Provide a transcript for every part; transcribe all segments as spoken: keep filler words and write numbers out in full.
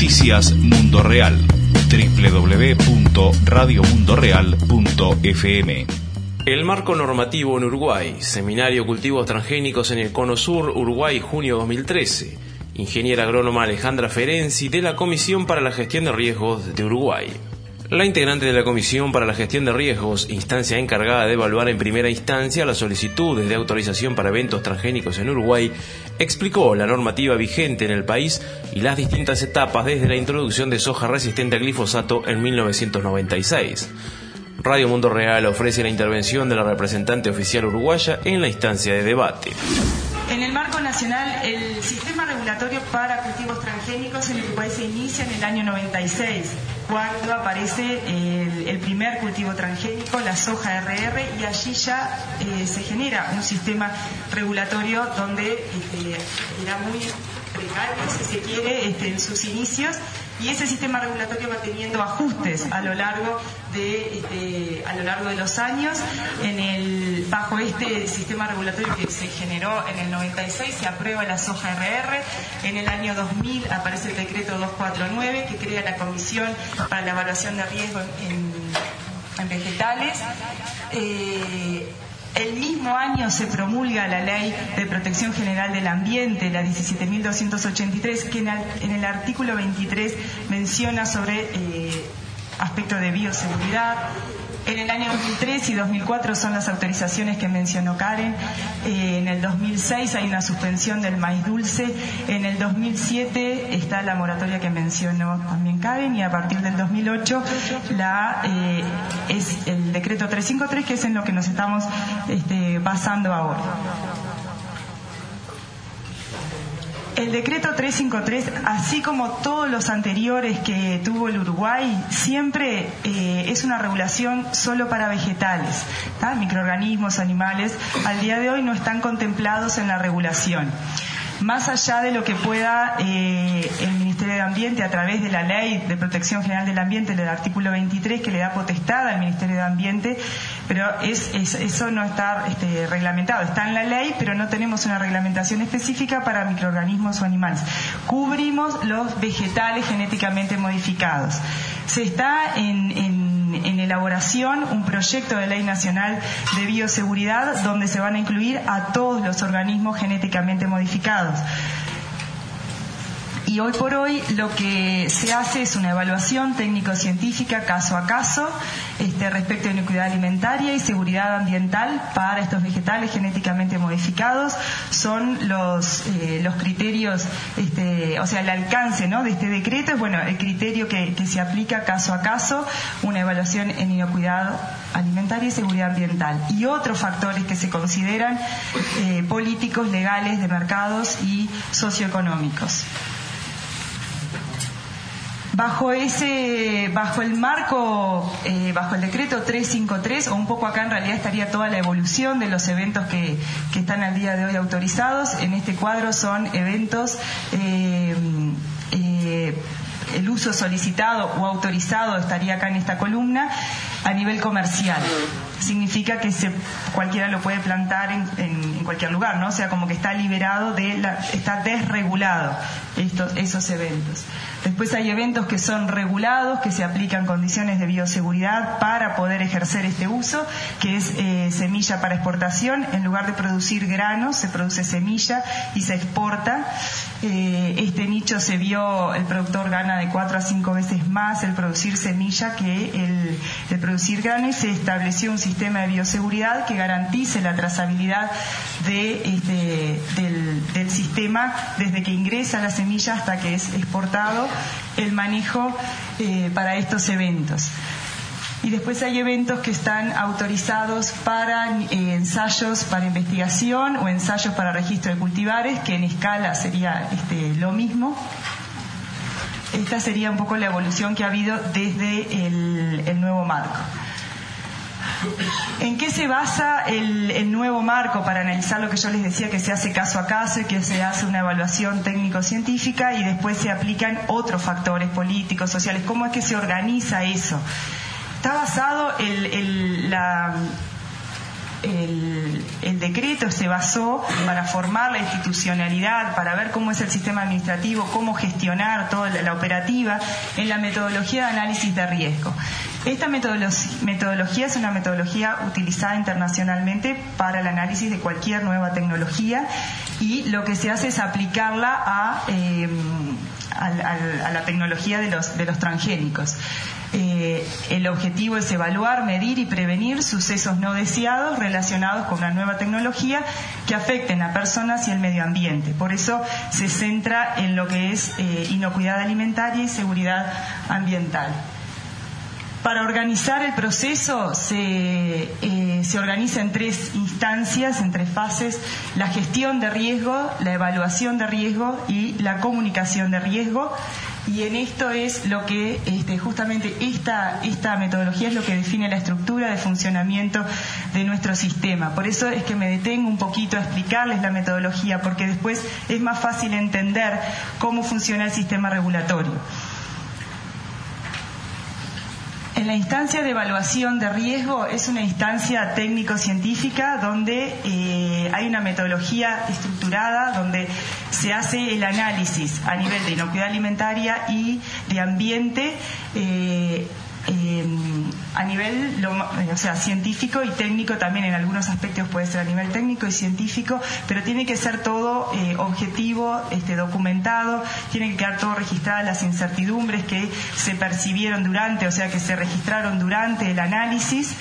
Noticias Mundo Real. doble u doble u doble u punto radio mundo real punto f m. El marco normativo en Uruguay. Seminario Cultivos Transgénicos en el Cono Sur, Uruguay, junio dos mil trece. Ingeniera agrónoma Alejandra Ferenzi, de la Comisión para la Gestión de Riesgos de Uruguay. La integrante de la Comisión para la Gestión de Riesgos, instancia encargada de evaluar en primera instancia las solicitudes de autorización para eventos transgénicos en Uruguay, explicó la normativa vigente en el país y las distintas etapas desde la introducción de soja resistente a glifosato en mil novecientos noventa y seis. Radio Mundo Real ofrece la intervención de la representante oficial uruguaya en la instancia de debate. En el marco nacional, el sistema regulatorio para cultivos transgénicos en Uruguay se inicia en el año noventa y seis, cuando aparece el, el primer cultivo transgénico, la soja R R, y allí ya eh, se genera un sistema regulatorio donde este, era muy precario, si se quiere, este, en sus inicios, y ese sistema regulatorio va teniendo ajustes a lo largo de este, a lo largo de los años. En el bajo este sistema regulatorio que se generó en el noventa y seis se aprueba la soja R R. En el año dos mil aparece el decreto doscientos cuarenta y nueve que crea la Comisión para la Evaluación de Riesgo en, en Vegetales. Eh, El mismo año se promulga la Ley de Protección General del Ambiente, la diecisiete mil doscientos ochenta y tres, que en el, en el artículo veintitrés menciona sobre eh, aspectos de bioseguridad. En el año dos mil tres y dos mil cuatro son las autorizaciones que mencionó Karen. Eh, en el dos mil seis hay una suspensión del maíz dulce. En el dos mil siete está la moratoria que mencionó también Karen, y a partir del dos mil ocho la, eh, es el decreto trescientos cincuenta y tres, que es en lo que nos estamos este, basando ahora. El decreto trescientos cincuenta y tres, así como todos los anteriores que tuvo el Uruguay, siempre eh, es una regulación solo para vegetales, ¿tá? Microorganismos, animales, al día de hoy no están contemplados en la regulación. Más allá de lo que pueda eh, el Ministerio de Ambiente, a través de la Ley de Protección General del Ambiente, del artículo veintitrés, que le da potestad al Ministerio de Ambiente, pero es, es, eso no está este, reglamentado. Está en la ley, pero no tenemos una reglamentación específica para microorganismos o animales. Cubrimos los vegetales genéticamente modificados. Se está en, en en elaboración un proyecto de ley nacional de bioseguridad donde se van a incluir a todos los organismos genéticamente modificados. Y hoy por hoy lo que se hace es una evaluación técnico-científica caso a caso este, respecto de inocuidad alimentaria y seguridad ambiental para estos vegetales genéticamente modificados. Son los eh, los criterios, este, o sea, el alcance, ¿no?, de este decreto es, bueno, el criterio que, que se aplica caso a caso, una evaluación en inocuidad alimentaria y seguridad ambiental. Y otros factores que se consideran eh, políticos, legales, de mercados y socioeconómicos. Bajo ese, bajo el marco, eh, bajo el decreto trescientos cincuenta y tres, o un poco acá en realidad estaría toda la evolución de los eventos que, que están al día de hoy autorizados. En este cuadro son eventos, eh, eh, el uso solicitado o autorizado estaría acá en esta columna, a nivel comercial. Significa que se, cualquiera lo puede plantar en, en, en cualquier lugar, ¿no? O sea, como que está liberado de la, está desregulado estos, esos eventos. Después hay eventos que son regulados, que se aplican condiciones de bioseguridad para poder ejercer este uso, que es eh, semilla para exportación. En lugar de producir granos, se produce semilla y se exporta. Eh, este nicho se vio, el productor gana de cuatro a cinco veces más el producir semilla que el, el producir grano, y se estableció un sistema de bioseguridad que garantice la trazabilidad de, este, del, del sistema desde que ingresa la semilla hasta que es exportado, el manejo eh, para estos eventos. Y después hay eventos que están autorizados para eh, ensayos para investigación o ensayos para registro de cultivares, que en escala sería este, lo mismo. Esta sería un poco la evolución que ha habido desde el, el nuevo marco. ¿En qué se basa el, el nuevo marco para analizar lo que yo les decía, que se hace caso a caso y que se hace una evaluación técnico-científica y después se aplican otros factores políticos, sociales? ¿Cómo es que se organiza eso? Está basado el, el, la, el, el decreto se basó para formar la institucionalidad, para ver cómo es el sistema administrativo, cómo gestionar toda la, la operativa, en la metodología de análisis de riesgo. Esta metodología es una metodología utilizada internacionalmente para el análisis de cualquier nueva tecnología, y lo que se hace es aplicarla a, eh, a, a, a la tecnología de los, de los transgénicos. Eh, el objetivo es evaluar, medir y prevenir sucesos no deseados relacionados con una nueva tecnología que afecten a personas y el medio ambiente. Por eso se centra en lo que es eh, inocuidad alimentaria y seguridad ambiental. Para organizar el proceso se, eh, se organiza en tres instancias, en tres fases: la gestión de riesgo, la evaluación de riesgo y la comunicación de riesgo. Y en esto es lo que este, justamente esta, esta metodología es lo que define la estructura de funcionamiento de nuestro sistema. Por eso es que me detengo un poquito a explicarles la metodología, porque después es más fácil entender cómo funciona el sistema regulatorio. En la instancia de evaluación de riesgo es una instancia técnico-científica donde eh, hay una metodología estructurada, donde se hace el análisis a nivel de inocuidad alimentaria y de ambiente, eh, eh, a nivel lo, o sea, científico y técnico también. En algunos aspectos puede ser a nivel técnico y científico, pero tiene que ser todo eh, objetivo, este, documentado, tiene que quedar todo registrado, las incertidumbres que se percibieron durante, o sea, que se registraron durante el análisis.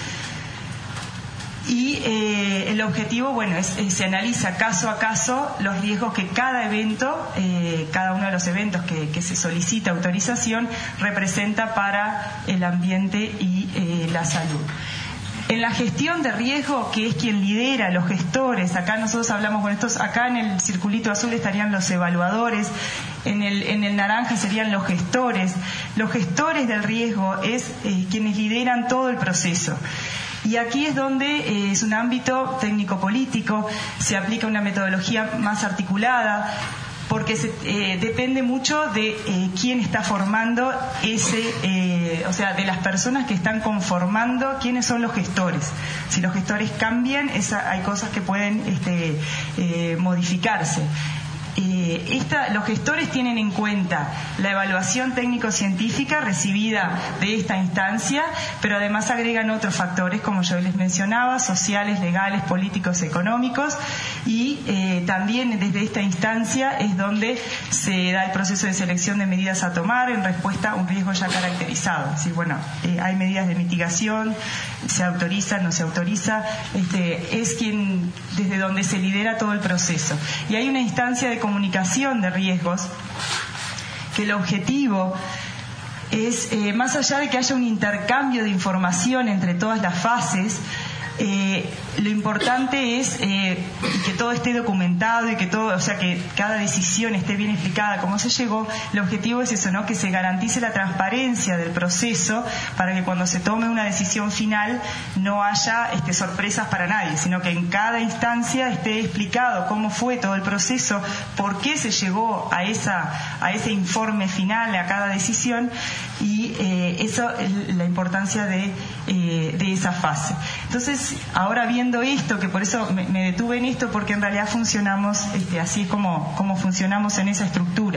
Y eh, el objetivo, bueno, es, es se analiza caso a caso los riesgos que cada evento, eh, cada uno de los eventos que, que se solicita autorización representa para el ambiente y eh, la salud. En la gestión de riesgo, que es quien lidera, los gestores, acá nosotros hablamos con estos, acá en el circulito azul estarían los evaluadores, en el, en el naranja serían los gestores. Los gestores del riesgo es eh, quienes lideran todo el proceso. Y aquí es donde eh, es un ámbito técnico-político, se aplica una metodología más articulada, porque se, eh, depende mucho de eh, quién está formando ese, eh, o sea, de las personas que están conformando, quiénes son los gestores. Si los gestores cambian, esa, hay cosas que pueden este, eh, modificarse. Eh, esta, los gestores tienen en cuenta la evaluación técnico-científica recibida de esta instancia, pero además agregan otros factores, como yo les mencionaba, sociales, legales, políticos, económicos, y eh, también desde esta instancia es donde se da el proceso de selección de medidas a tomar en respuesta a un riesgo ya caracterizado. Es decir, bueno, eh, hay medidas de mitigación, se autoriza, no se autoriza, este, es quien desde donde se lidera todo el proceso. Y hay una instancia de comunicación de riesgos, que el objetivo es, eh, más allá de que haya un intercambio de información entre todas las fases, eh, lo importante es eh, que todo esté documentado y que todo, o sea, que cada decisión esté bien explicada cómo se llegó. El objetivo es eso, ¿no? Que se garantice la transparencia del proceso para que cuando se tome una decisión final no haya este, sorpresas para nadie, sino que en cada instancia esté explicado cómo fue todo el proceso, por qué se llegó a esa a ese informe final, a cada decisión, y eh, eso es la importancia de, eh, de esa fase. Entonces, ahora viendo esto, que por eso me, me detuve en esto, porque en realidad funcionamos este, así como, como funcionamos en esa estructura.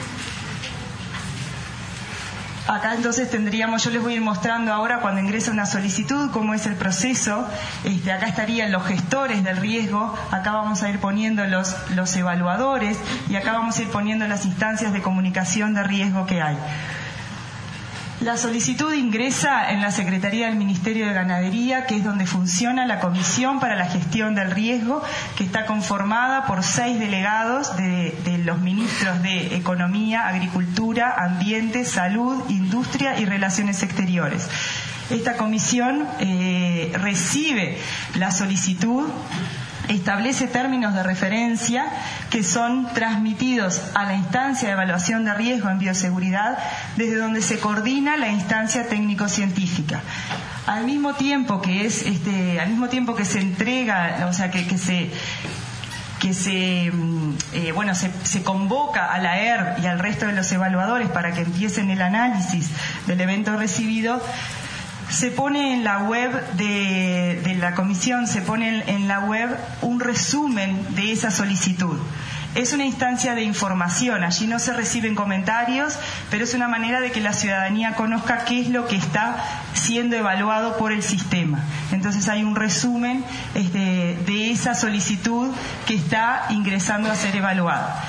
Acá entonces tendríamos, yo les voy a ir mostrando ahora cuando ingresa una solicitud cómo es el proceso. Este, acá estarían los gestores del riesgo, acá vamos a ir poniendo los, los evaluadores, y acá vamos a ir poniendo las instancias de comunicación de riesgo que hay. La solicitud ingresa en la Secretaría del Ministerio de Ganadería, que es donde funciona la Comisión para la Gestión del Riesgo, que está conformada por seis delegados de, de los ministros de Economía, Agricultura, Ambiente, Salud, Industria y Relaciones Exteriores. Esta comisión eh, recibe la solicitud, establece términos de referencia que son transmitidos a la instancia de evaluación de riesgo en bioseguridad, desde donde se coordina la instancia técnico-científica. Al mismo tiempo que es, este, al mismo tiempo que se entrega, o sea, que, que se que se eh, bueno se, se convoca a la E R y al resto de los evaluadores para que empiecen el análisis del evento recibido, se pone en la web de, de la comisión, se pone en, en la web un resumen de esa solicitud. Es una instancia de información, allí no se reciben comentarios, pero es una manera de que la ciudadanía conozca qué es lo que está siendo evaluado por el sistema. Entonces hay un resumen este, de esa solicitud que está ingresando a ser evaluada.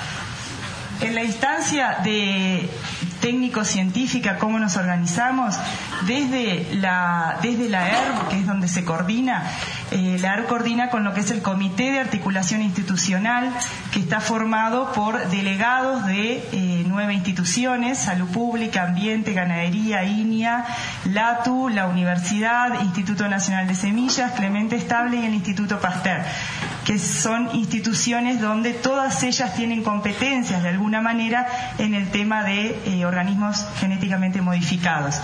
En la instancia de técnico-científica, ¿cómo nos organizamos? Desde la, desde la E R B, que es donde se coordina, eh, la E R B coordina con lo que es el Comité de Articulación Institucional, que está formado por delegados de eh, nueve instituciones: Salud Pública, Ambiente, Ganadería, I N I A, LATU, la Universidad, Instituto Nacional de Semillas, Clemente Estable y el Instituto Pasteur, que son instituciones donde todas ellas tienen competencias de alguna manera en el tema de eh, organismos genéticamente modificados.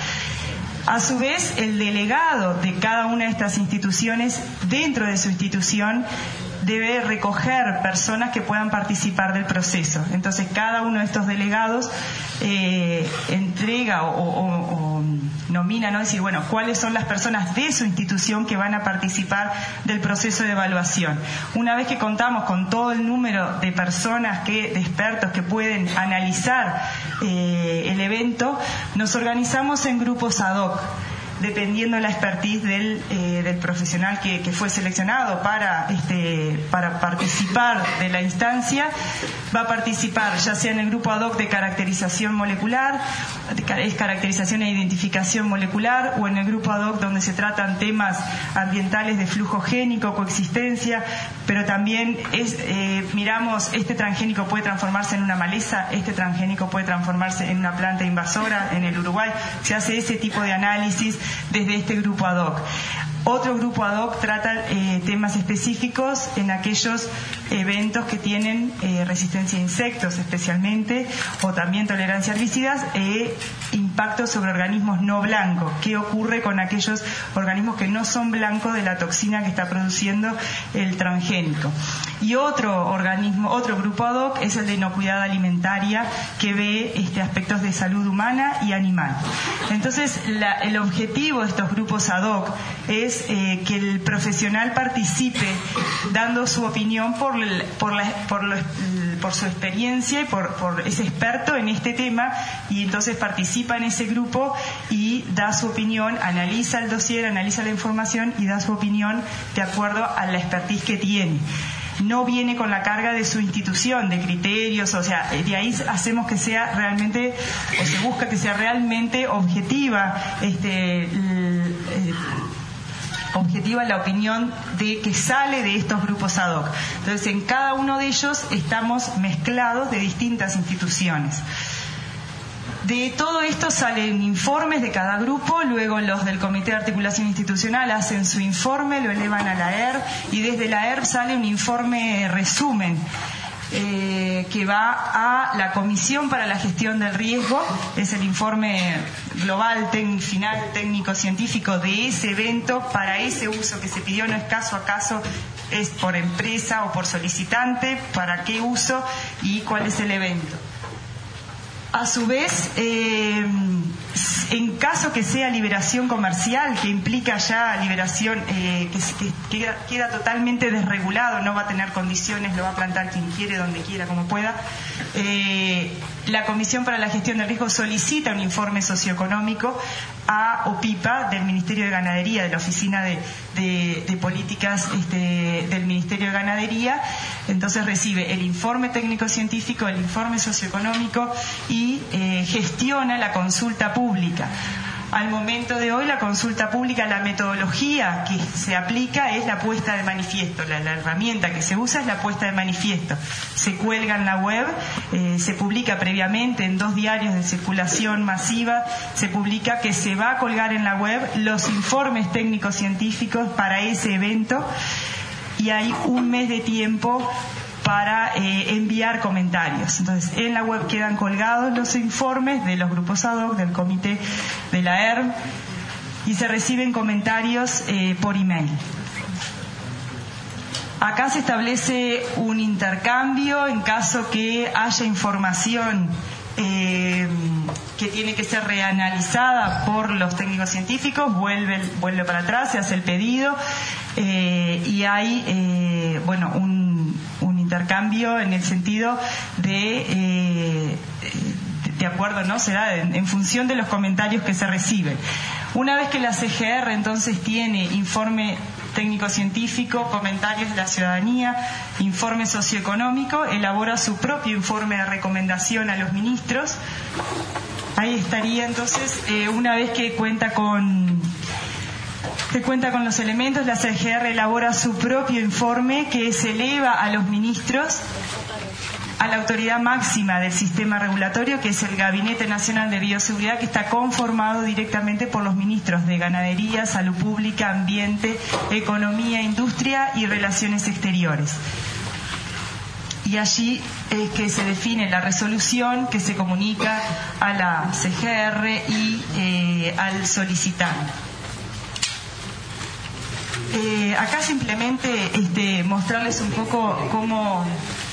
A su vez, el delegado de cada una de estas instituciones, dentro de su institución, debe recoger personas que puedan participar del proceso. Entonces, cada uno de estos delegados eh, entrega o, o, o nomina, ¿no? Es decir, bueno, cuáles son las personas de su institución que van a participar del proceso de evaluación. Una vez que contamos con todo el número de personas, que, de expertos que pueden analizar eh, el evento, nos organizamos en grupos ad hoc, dependiendo de la expertise del, eh, del profesional que, que fue seleccionado para, este, para participar de la instancia. Va a participar ya sea en el grupo ad hoc de caracterización molecular, es caracterización e identificación molecular, o en el grupo ad hoc donde se tratan temas ambientales de flujo génico, coexistencia, pero también es, eh, miramos, este transgénico puede transformarse en una maleza, este transgénico puede transformarse en una planta invasora en el Uruguay. Se hace ese tipo de análisis desde este grupo ad hoc. Otro grupo ad hoc trata eh, temas específicos en aquellos eventos que tienen eh, resistencia a insectos especialmente, o también tolerancia a herbicidas e impacto sobre organismos no blancos. ¿Qué ocurre con aquellos organismos que no son blancos de la toxina que está produciendo el transgénico? Y otro organismo, otro grupo ad hoc es el de inocuidad alimentaria, que ve este, aspectos de salud humana y animal. Entonces, la, el objetivo de estos grupos ad hoc es Eh, que el profesional participe dando su opinión por, por, la, por, lo, por su experiencia y por, por es experto en este tema, y entonces participa en ese grupo y da su opinión, analiza el dossier, analiza la información y da su opinión de acuerdo a la expertise que tiene. No viene con la carga de su institución, de criterios, o sea, de ahí hacemos que sea realmente, o se busca que sea realmente objetiva, este, el, el, objetiva la opinión de que sale de estos grupos ad hoc. Entonces, en cada uno de ellos estamos mezclados de distintas instituciones. De todo esto salen informes de cada grupo, luego los del Comité de Articulación Institucional hacen su informe, lo elevan a la E R B, y desde la E R B sale un informe resumen Eh, que va a la Comisión para la Gestión del Riesgo. Es el informe global, ten, final, técnico-científico de ese evento, para ese uso que se pidió. No es caso a caso, es por empresa o por solicitante, para qué uso y cuál es el evento. A su vez, eh, en caso que sea liberación comercial, que implica ya liberación, eh, que, que queda, queda totalmente desregulado, no va a tener condiciones, lo va a plantar quien quiere, donde quiera, como pueda, eh, la Comisión para la Gestión del Riesgo solicita un informe socioeconómico a OPIPA del Ministerio de Ganadería, de la Oficina de, de, de Políticas este, del Ministerio de Ganadería. Entonces recibe el informe técnico-científico, el informe socioeconómico y eh, gestiona la consulta pública. Al momento de hoy, la consulta pública, la metodología que se aplica es la puesta de manifiesto. La, la herramienta que se usa es la puesta de manifiesto. Se cuelga en la web, eh, se publica previamente en dos diarios de circulación masiva, se publica que se va a colgar en la web los informes técnicos científicos para ese evento, y hay un mes de tiempo para eh, enviar comentarios. Entonces, en la web quedan colgados los informes de los grupos ad hoc, del comité de la E R B, y se reciben comentarios eh, por email. Acá se establece un intercambio en caso que haya información eh, que tiene que ser reanalizada por los técnicos científicos, vuelve, vuelve para atrás, se hace el pedido eh, y hay eh, bueno un, un intercambio en el sentido de eh, de acuerdo, ¿no? Será en, en función de los comentarios que se reciben. Una vez que la C G R entonces tiene informe técnico-científico, comentarios de la ciudadanía, informe socioeconómico, elabora su propio informe de recomendación a los ministros. Ahí estaría entonces, eh, una vez que cuenta con que cuenta con los elementos, la C G R elabora su propio informe que se eleva a los ministros, a la autoridad máxima del sistema regulatorio, que es el Gabinete Nacional de Bioseguridad, que está conformado directamente por los ministros de Ganadería, Salud Pública, Ambiente, Economía, Industria y Relaciones Exteriores. Y allí es que se define la resolución que se comunica a la C G R y eh, al solicitante. Eh, acá simplemente este, mostrarles un poco cómo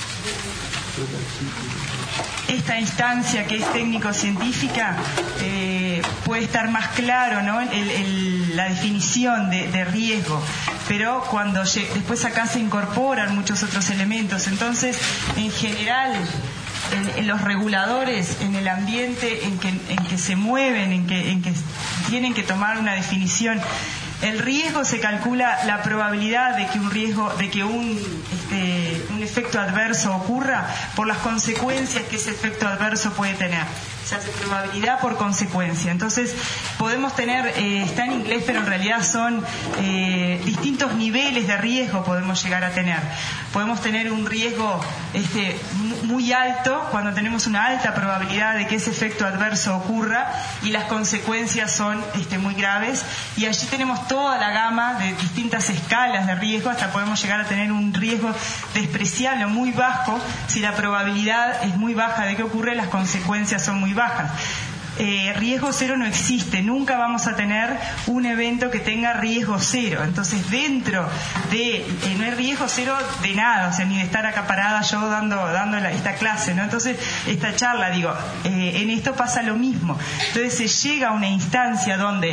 esta instancia que es técnico-científica eh, puede estar más claro, ¿no? el, el, la definición de, de riesgo, pero cuando después acá se incorporan muchos otros elementos. Entonces, en general, en, en los reguladores, en el ambiente en que, en que se mueven, en que, en que tienen que tomar una definición, el riesgo se calcula la probabilidad de que un riesgo, de que un, este, un efecto adverso ocurra por las consecuencias que ese efecto adverso puede tener. Se hace probabilidad por consecuencia. Entonces podemos tener, eh, está en inglés, pero en realidad son eh, distintos niveles de riesgo podemos llegar a tener. Podemos tener un riesgo este, muy alto cuando tenemos una alta probabilidad de que ese efecto adverso ocurra y las consecuencias son este, muy graves. Y allí tenemos toda la gama de distintas escalas de riesgo, hasta podemos llegar a tener un riesgo despreciable o muy bajo. Si la probabilidad es muy baja de que ocurra, las consecuencias son muy bajas. Eh, riesgo cero no existe, nunca vamos a tener un evento que tenga riesgo cero. Entonces, dentro de, eh, no hay riesgo cero de nada, o sea, ni de estar acá parada yo dando, dando la, esta clase, ¿no? Entonces, esta charla, digo, eh, en esto pasa lo mismo. Entonces, se llega a una instancia donde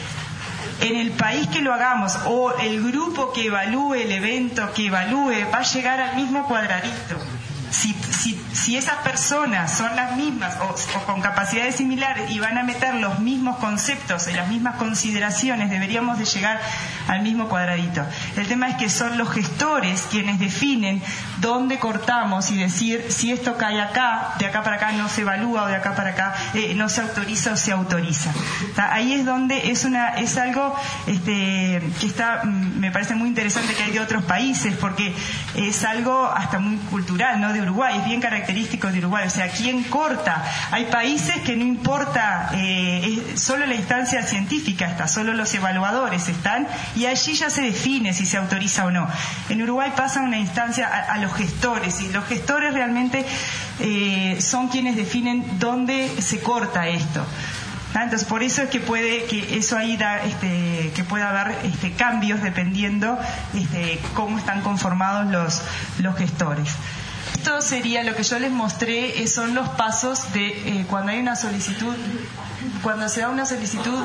en el país que lo hagamos o el grupo que evalúe el evento, que evalúe, va a llegar al mismo cuadradito. Si, si, si esas personas son las mismas o, o con capacidades similares y van a meter los mismos conceptos y las mismas consideraciones, deberíamos de llegar al mismo cuadradito. El tema es que son los gestores quienes definen dónde cortamos y decir si esto cae acá, de acá para acá no se evalúa o de acá para acá eh, no se autoriza o se autoriza. ¿Tá? Ahí es donde es una es algo este, que está, me parece muy interesante que hay de otros países, porque es algo hasta muy cultural, ¿no? De Uruguay, es bien característico de Uruguay, o sea, ¿quién corta? Hay países que no importa, eh, es solo la instancia científica está, solo los evaluadores están, y allí ya se define si se autoriza o no. En Uruguay pasa una instancia a, a los gestores, y los gestores realmente eh, son quienes definen dónde se corta esto. Entonces, por eso es que puede que eso ahí da, este, que pueda haber este, cambios dependiendo este, cómo están conformados los, los gestores. Esto sería lo que yo les mostré, eh, son los pasos de eh, cuando hay una solicitud, cuando se da una solicitud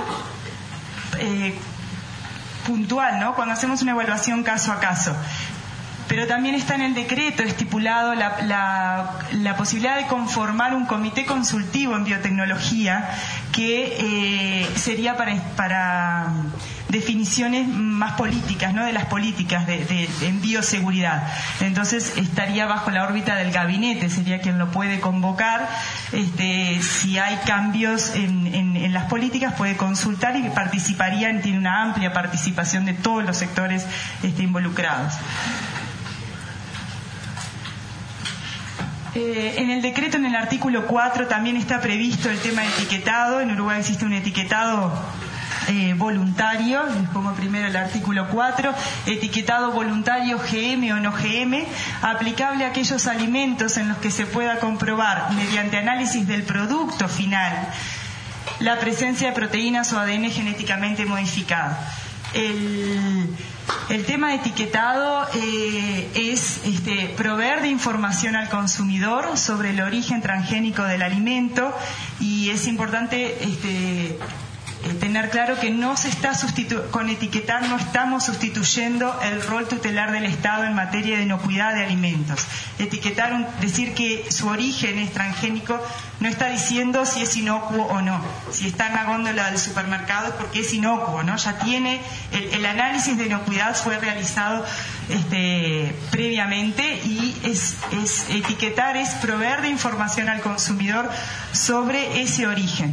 eh, puntual, ¿no? Cuando hacemos una evaluación caso a caso. Pero también está en el decreto estipulado la, la, la posibilidad de conformar un comité consultivo en biotecnología que eh, sería para, para definiciones más políticas, ¿no? De las políticas de, de, de, en bioseguridad. Entonces estaría bajo la órbita del gabinete, sería quien lo puede convocar. Este, si hay cambios en, en, en las políticas puede consultar y participarían, tiene una amplia participación de todos los sectores este, involucrados. Eh, en el decreto, en el artículo cuatro, también está previsto el tema de etiquetado. En Uruguay existe un etiquetado eh, voluntario, les pongo primero el artículo cuatro, etiquetado voluntario G M o no G M, aplicable a aquellos alimentos en los que se pueda comprobar, mediante análisis del producto final, la presencia de proteínas o A D N genéticamente modificado. El, el tema de etiquetado eh, es este, proveer de información al consumidor sobre el origen transgénico del alimento, y es importante este, tener claro que no se está sustitu- con etiquetar no estamos sustituyendo el rol tutelar del Estado en materia de inocuidad de alimentos. Etiquetar, un, decir que su origen es transgénico, no está diciendo si es inocuo o no. Si está en la góndola del supermercado es porque es inocuo, ¿no? Ya tiene el, el análisis de inocuidad fue realizado este, previamente, y es, es etiquetar es proveer de información al consumidor sobre ese origen.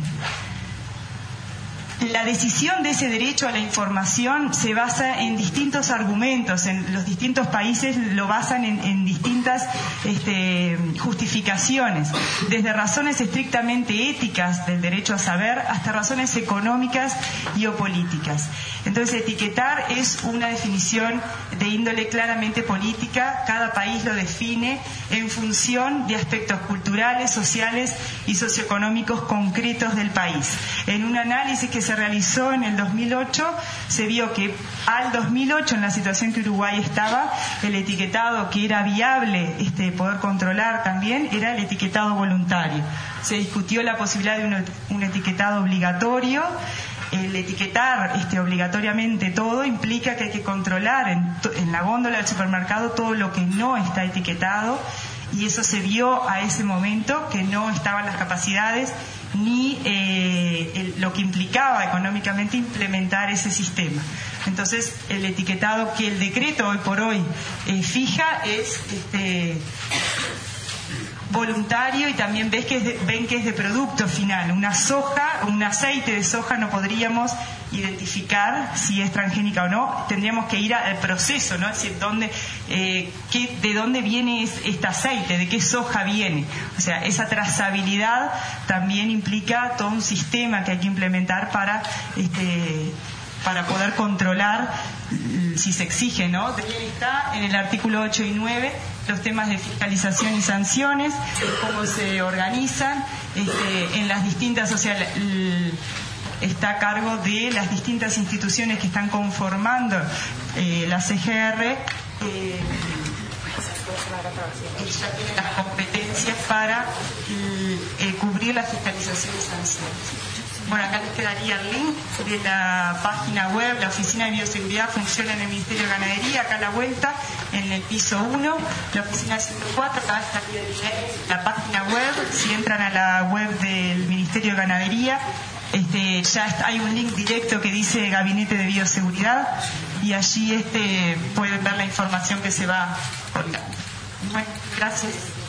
La decisión de ese derecho a la información se basa en distintos argumentos. En los distintos países lo basan en, en distintas este, justificaciones, desde razones estrictamente éticas del derecho a saber hasta razones económicas y o políticas. Entonces, etiquetar es una definición de índole claramente política. Cada país lo define en función de aspectos culturales, sociales y socioeconómicos concretos del país. En un análisis que se realizó en el dos mil ocho, se vio que al dos mil ocho, en la situación que Uruguay estaba, el etiquetado que era viable este, poder controlar también era el etiquetado voluntario. Se discutió la posibilidad de un, un etiquetado obligatorio. El etiquetar este, obligatoriamente todo implica que hay que controlar en, en la góndola del supermercado todo lo que no está etiquetado, y eso se vio a ese momento que no estaban las capacidades ni eh, el, lo que implicaba económicamente implementar ese sistema. Entonces, el etiquetado que el decreto hoy por hoy eh, fija es este, voluntario, y también ves que es de, ven que es de producto final. Una soja, un aceite de soja no podríamos identificar si es transgénica o no. Tendríamos que ir al proceso, ¿no? Es decir, dónde, eh, qué, de dónde viene este aceite, de qué soja viene. O sea, esa trazabilidad también implica todo un sistema que hay que implementar para este, para poder controlar si se exige, ¿no? También está en el artículo ocho y nueve los temas de fiscalización y sanciones, cómo se organizan este, en las distintas, o sea, el, está a cargo de las distintas instituciones que están conformando eh, la C G R, eh, que ya tienen las competencias para eh, cubrir la fiscalización y sanciones. Bueno, acá les quedaría el link de la página web. La Oficina de Bioseguridad funciona en el Ministerio de Ganadería, acá a la vuelta, en el piso uno. La Oficina ciento cuatro, acá está la página web. Si entran a la web del Ministerio de Ganadería, este, ya está, hay un link directo que dice Gabinete de Bioseguridad, y allí este, pueden ver la información que se va colgando. Bueno, gracias.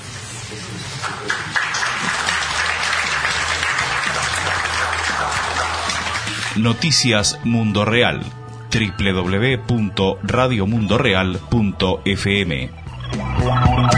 Noticias Mundo Real. doble u doble u doble u punto radio mundo real punto f m